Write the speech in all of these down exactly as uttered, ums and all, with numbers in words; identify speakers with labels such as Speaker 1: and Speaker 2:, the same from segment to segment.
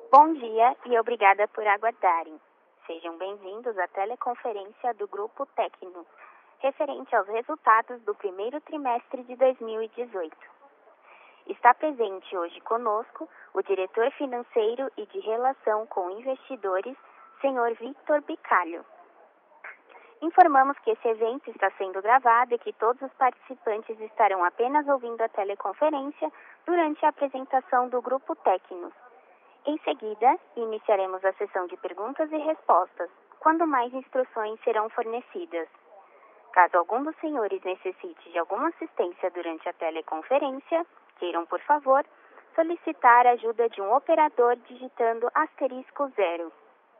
Speaker 1: Bom dia e obrigada por aguardarem. Sejam bem-vindos à teleconferência do Grupo Tecnos, referente aos resultados do primeiro trimestre de dois mil e dezoito. Está presente hoje conosco o diretor financeiro e de relação com investidores, senhor Victor Bicalho. Informamos que esse evento está sendo gravado e que todos os participantes estarão apenas ouvindo a teleconferência durante a apresentação do Grupo Tecnos. Em seguida, iniciaremos a sessão de perguntas e respostas, quando mais instruções serão fornecidas. Caso algum dos senhores necessite de alguma assistência durante a teleconferência, queiram, por favor, solicitar a ajuda de um operador digitando asterisco zero.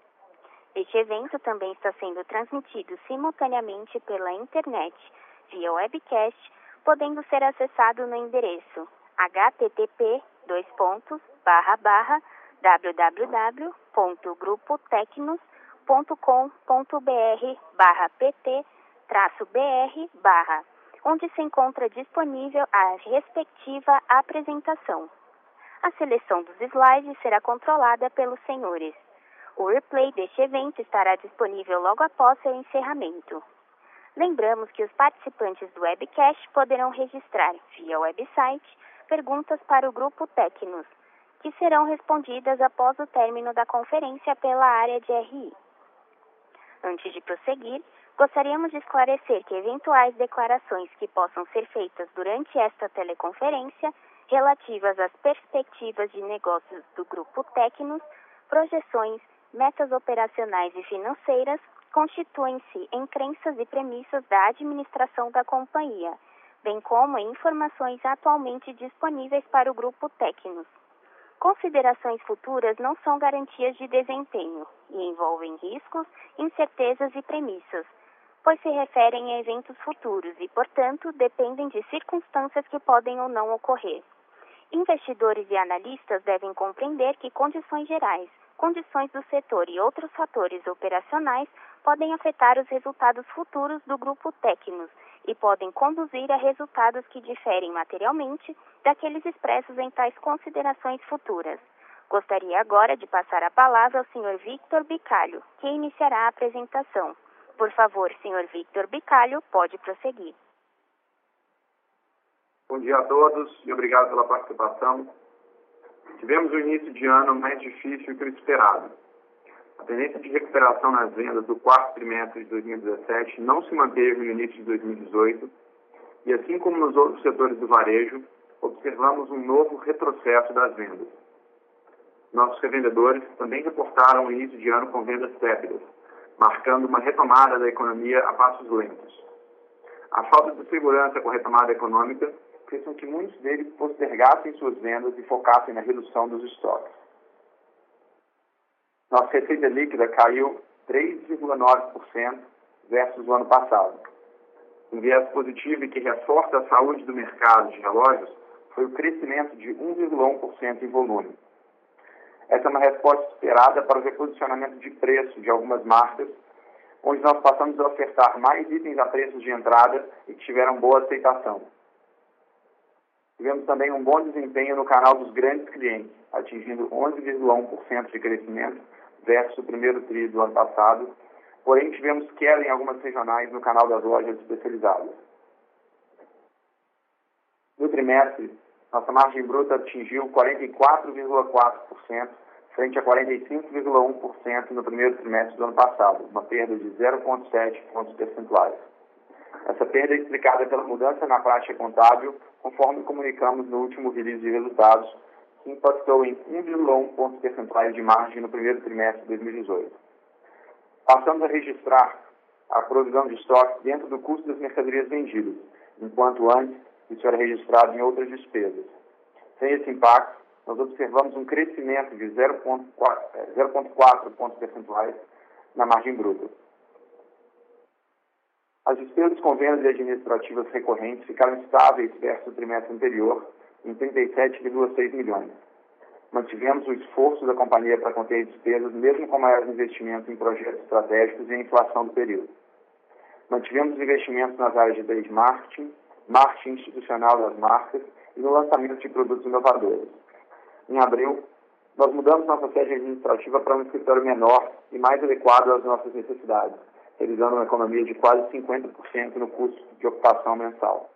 Speaker 1: Este evento também está sendo transmitido simultaneamente pela internet, via webcast, podendo ser acessado no endereço h t t p dois pontos barra barra w w w ponto grupo tecnos ponto com ponto b r barra p t traço b r barra, onde se encontra disponível a respectiva apresentação. A seleção dos slides será controlada pelos senhores. O replay deste evento estará disponível logo após seu encerramento. Lembramos que os participantes do webcast poderão registrar, via website, perguntas para o Grupo Tecnos, que serão respondidas após o término da conferência pela área de R I. Antes de prosseguir, gostaríamos de esclarecer que eventuais declarações que possam ser feitas durante esta teleconferência, relativas às perspectivas de negócios do Grupo Tecnos, projeções, metas operacionais e financeiras, constituem-se em crenças e premissas da administração da companhia, bem como em informações atualmente disponíveis para o Grupo Tecnos. Considerações futuras não são garantias de desempenho e envolvem riscos, incertezas e premissas, pois se referem a eventos futuros e, portanto, dependem de circunstâncias que podem ou não ocorrer. Investidores e analistas devem compreender que condições gerais, condições do setor e outros fatores operacionais podem afetar os resultados futuros do Grupo Tecnos e podem conduzir a resultados que diferem materialmente daqueles expressos em tais considerações futuras. Gostaria agora de passar a palavra ao senhor Victor Bicalho, que iniciará a apresentação. Por favor, senhor Victor Bicalho, pode prosseguir.
Speaker 2: Bom dia a todos e obrigado pela participação. Tivemos um início de ano mais difícil que o esperado. A tendência de recuperação nas vendas do quarto trimestre de dois mil e dezessete não se manteve no início de dois mil e dezoito e, assim como nos outros setores do varejo, observamos um novo retrocesso das vendas. Nossos revendedores também reportaram o início de ano com vendas tépidas, marcando uma retomada da economia a passos lentos. A falta de segurança com a retomada econômica fez com que muitos deles postergassem suas vendas e focassem na redução dos estoques. Nossa receita líquida caiu três vírgula nove por cento versus o ano passado. Um viés positivo e que reforça a saúde do mercado de relógios foi o crescimento de um vírgula um por cento em volume. Essa é uma resposta esperada para o reposicionamento de preço de algumas marcas, onde nós passamos a ofertar mais itens a preços de entrada e que tiveram boa aceitação. Tivemos também um bom desempenho no canal dos grandes clientes, atingindo onze vírgula um por cento de crescimento versus o primeiro tri do ano passado, porém tivemos queda em algumas regionais no canal das lojas especializadas. No trimestre, nossa margem bruta atingiu quarenta e quatro vírgula quatro por cento, frente a quarenta e cinco vírgula um por cento no primeiro trimestre do ano passado, uma perda de zero vírgula sete pontos percentuais. Essa perda é explicada pela mudança na prática contábil, conforme comunicamos no último release de resultados, que impactou em um vírgula um pontos percentuais de margem no primeiro trimestre de dois mil e dezoito. Passamos a registrar a provisão de estoque dentro do custo das mercadorias vendidas, enquanto antes isso era registrado em outras despesas. Sem esse impacto, nós observamos um crescimento de zero vírgula quatro pontos percentuais na margem bruta. As despesas com vendas e administrativas recorrentes ficaram estáveis versus o trimestre anterior, em trinta e sete vírgula seis milhões. Mantivemos o esforço da companhia para conter despesas, mesmo com maiores investimentos em projetos estratégicos e a inflação do período. Mantivemos investimentos nas áreas de trade marketing, marketing institucional das marcas e no lançamento de produtos inovadores. Em abril, Nós mudamos nossa sede administrativa para um escritório menor e mais adequado às nossas necessidades, realizando uma economia de quase cinquenta por cento no custo de ocupação mensal.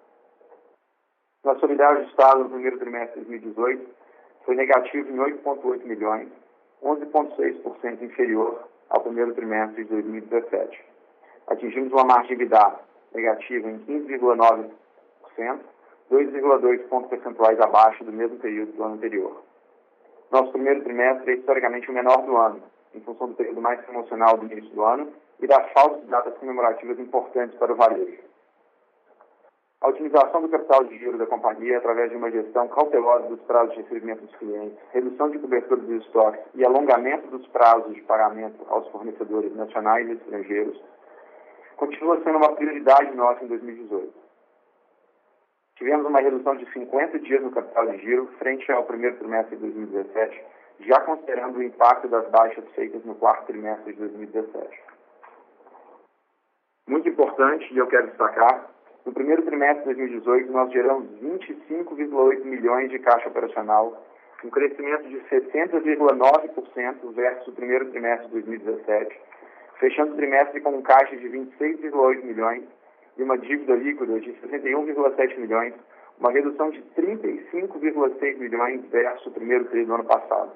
Speaker 2: Nosso solidário de Estado no primeiro trimestre de dois mil e dezoito foi negativo em oito vírgula oito milhões, onze vírgula seis por cento inferior ao primeiro trimestre de dois mil e dezessete. Atingimos uma margem EBITDA negativa em quinze vírgula nove por cento, dois vírgula dois pontos percentuais abaixo do mesmo período do ano anterior. Nosso primeiro trimestre é historicamente o menor do ano, em função do período mais promocional do início do ano e da falta de datas comemorativas importantes para o varejo. A otimização do capital de giro da companhia através de uma gestão cautelosa dos prazos de recebimento dos clientes, redução de cobertura dos estoques e alongamento dos prazos de pagamento aos fornecedores nacionais e estrangeiros continua sendo uma prioridade nossa em dois mil e dezoito. Tivemos uma redução de cinquenta dias no capital de giro frente ao primeiro trimestre de dois mil e dezessete, já considerando o impacto das baixas feitas no quarto trimestre de dois mil e dezessete. Muito importante, e eu quero destacar, no primeiro trimestre de dois mil e dezoito, nós geramos vinte e cinco vírgula oito milhões de caixa operacional, um crescimento de sessenta vírgula nove por cento versus o primeiro trimestre de dois mil e dezessete, fechando o trimestre com um caixa de vinte e seis vírgula oito milhões e uma dívida líquida de sessenta e um vírgula sete milhões, uma redução de trinta e cinco vírgula seis milhões versus o primeiro trimestre do ano passado.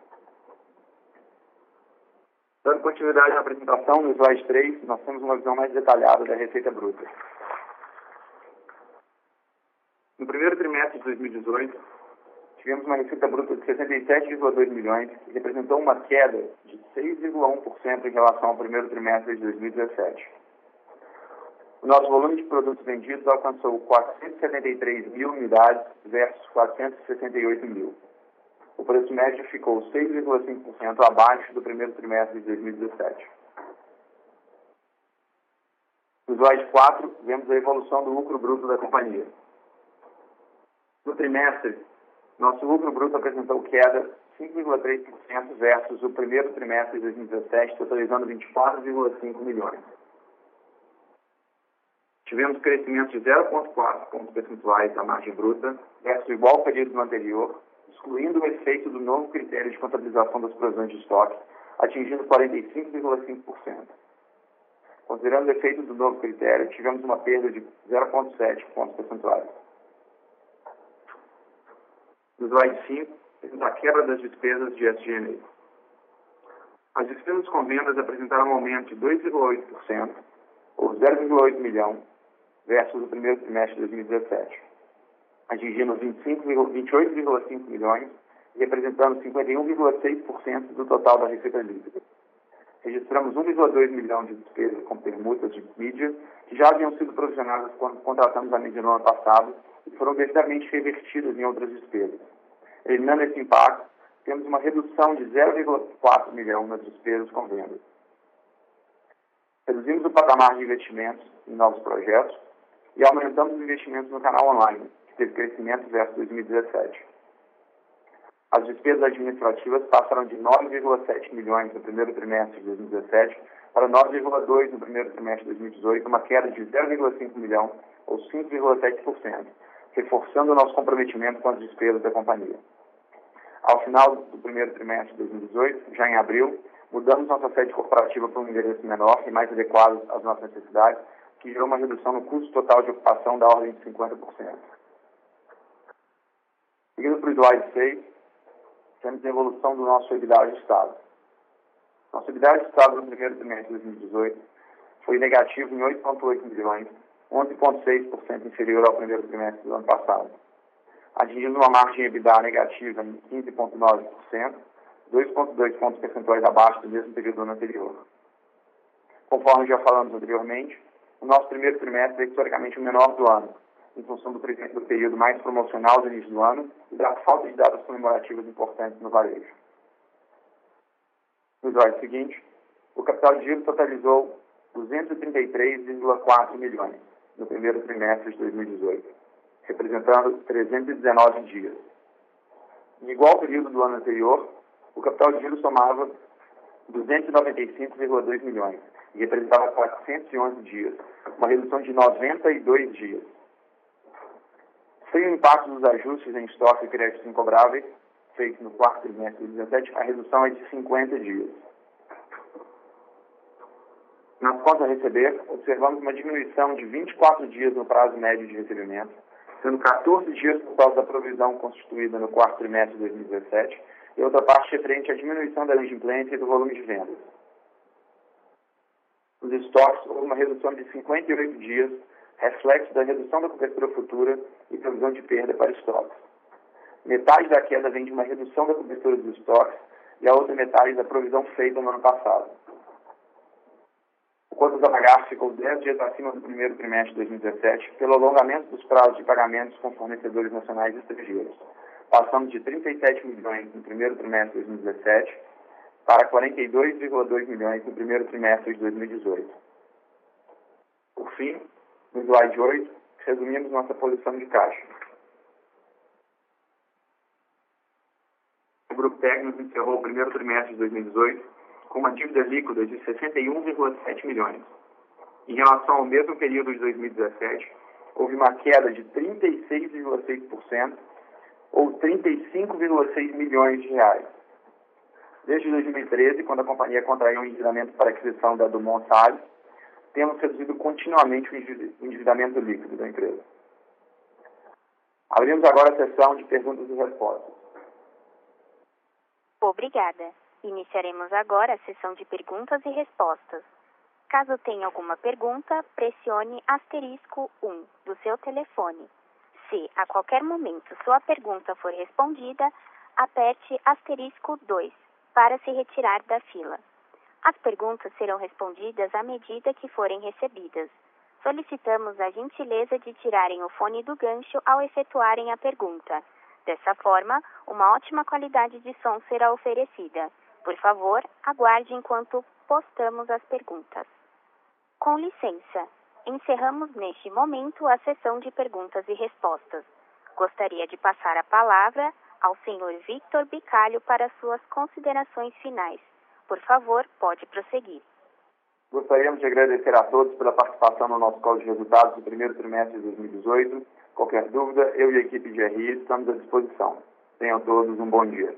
Speaker 2: Dando continuidade à apresentação, no slide três, nós temos uma visão mais detalhada da receita bruta. No primeiro trimestre de dois mil e dezoito, tivemos uma receita bruta de sessenta e sete vírgula dois milhões, que representou uma queda de seis vírgula um por cento em relação ao primeiro trimestre de dois mil e dezessete. O nosso volume de produtos vendidos alcançou quatrocentos e setenta e três mil unidades versus quatrocentos e sessenta e oito mil. O preço médio ficou seis vírgula cinco por cento abaixo do primeiro trimestre de dois mil e dezessete. No slide quatro, vemos a evolução do lucro bruto da companhia. No trimestre, nosso lucro bruto apresentou queda de cinco vírgula três por cento versus o primeiro trimestre de dois mil e dezessete, totalizando vinte e quatro vírgula cinco milhões. Tivemos crescimento de zero vírgula quatro pontos percentuais da margem bruta versus o igual período no anterior, excluindo o efeito do novo critério de contabilização das provisões de estoque, atingindo quarenta e cinco vírgula cinco por cento. Considerando o efeito do novo critério, tivemos uma perda de zero vírgula sete pontos percentuais. No slide cinco, temos a quebra das despesas de S G and A. As despesas com vendas apresentaram um aumento de dois vírgula oito por cento, ou zero vírgula oito milhão, versus o primeiro trimestre de dois mil e dezessete, atingindo vinte e oito vírgula cinco milhões e representando cinquenta e um vírgula seis por cento do total da receita líquida. Registramos um vírgula dois milhão de despesas com permutas de mídia, que já haviam sido provisionadas quando contratamos a mídia no ano passado e foram devidamente revertidas em outras despesas. Eliminando esse impacto, temos uma redução de zero vírgula quatro milhão nas despesas com vendas. Reduzimos o patamar de investimentos em novos projetos e aumentamos os investimentos no canal online, que teve crescimento versus dois mil e dezessete. As despesas administrativas passaram de nove vírgula sete milhões no primeiro trimestre de dois mil e dezessete para nove vírgula dois no primeiro trimestre de dois mil e dezoito, uma queda de zero vírgula cinco milhão, ou cinco vírgula sete por cento, reforçando o nosso comprometimento com as despesas da companhia. Ao final do primeiro trimestre de dois mil e dezoito, já em abril, mudamos nossa sede corporativa para um endereço menor e mais adequado às nossas necessidades, que gerou uma redução no custo total de ocupação da ordem de cinquenta por cento. Seguindo para o slide seis, temos a evolução do nosso EBITDA ajustado. Nosso EBITDA ajustado no primeiro trimestre de dois mil e dezoito foi negativo em oito vírgula oito milhões, onze vírgula seis por cento inferior ao primeiro trimestre do ano passado, atingindo uma margem EBITDA negativa em quinze vírgula nove por cento, dois vírgula dois pontos percentuais abaixo do mesmo período do ano anterior. Conforme já falamos anteriormente, o nosso primeiro trimestre é historicamente o menor do ano, em função do, do período mais promocional do início do ano e da falta de datas comemorativas importantes no varejo. No slide seguinte, o capital de giro totalizou duzentos e trinta e três vírgula quatro milhões no primeiro trimestre de dois mil e dezoito, representando trezentos e dezenove dias. Em igual período do ano anterior, o capital de giro somava duzentos e noventa e cinco vírgula dois milhões e representava quatrocentos e onze dias, uma redução de noventa e dois dias. Sem o impacto dos ajustes em estoque e créditos incobráveis, feito no quarto trimestre de dois mil e dezessete, a redução é de cinquenta dias. Nas contas a receber, observamos uma diminuição de vinte e quatro dias no prazo médio de recebimento, sendo quatorze dias por causa da provisão constituída no quarto trimestre de dois mil e dezessete e outra parte referente à diminuição da inadimplência e do volume de vendas. Nos estoques, houve uma redução de cinquenta e oito dias, reflexo da redução da cobertura futura e provisão de perda para estoques. Metade da queda vem de uma redução da cobertura dos estoques e a outra metade da provisão feita no ano passado. O contas a pagar ficou dez dias acima do primeiro trimestre de dois mil e dezessete pelo alongamento dos prazos de pagamentos com fornecedores nacionais e estrangeiros, passando de trinta e sete milhões no primeiro trimestre de dois mil e dezessete para quarenta e dois vírgula dois milhões no primeiro trimestre de dois mil e dezoito. Por fim, no slide oito, resumimos nossa posição de caixa. O Grupo Técnico encerrou o primeiro trimestre de dois mil e dezoito com uma dívida líquida de sessenta e um vírgula sete milhões. Em relação ao mesmo período de dois mil e dezessete, houve uma queda de trinta e seis vírgula seis por cento ou trinta e cinco vírgula seis milhões de reais. Desde dois mil e treze, quando a companhia contraiu um endividamento para a aquisição da Dumont Salles, temos reduzido continuamente o endividamento líquido da empresa. Abrimos agora a sessão de perguntas e respostas.
Speaker 1: Obrigada. Iniciaremos agora a sessão de perguntas e respostas. Caso tenha alguma pergunta, pressione asterisco um do seu telefone. Se, a qualquer momento, sua pergunta for respondida, aperte asterisco dois para se retirar da fila. As perguntas serão respondidas à medida que forem recebidas. Solicitamos a gentileza de tirarem o fone do gancho ao efetuarem a pergunta. Dessa forma, uma ótima qualidade de som será oferecida. Por favor, aguarde enquanto postamos as perguntas. Com licença, encerramos neste momento a sessão de perguntas e respostas. Gostaria de passar a palavra ao senhor Victor Bicalho para suas considerações finais. Por favor, pode prosseguir.
Speaker 2: Gostaríamos de agradecer a todos pela participação no nosso call de resultados do primeiro trimestre de dois mil e dezoito. Qualquer dúvida, eu e a equipe de R I estamos à disposição. Tenham todos um bom dia.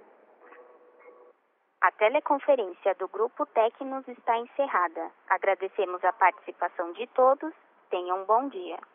Speaker 1: A teleconferência do Grupo Tecnos está encerrada. Agradecemos a participação de todos. Tenham um bom dia.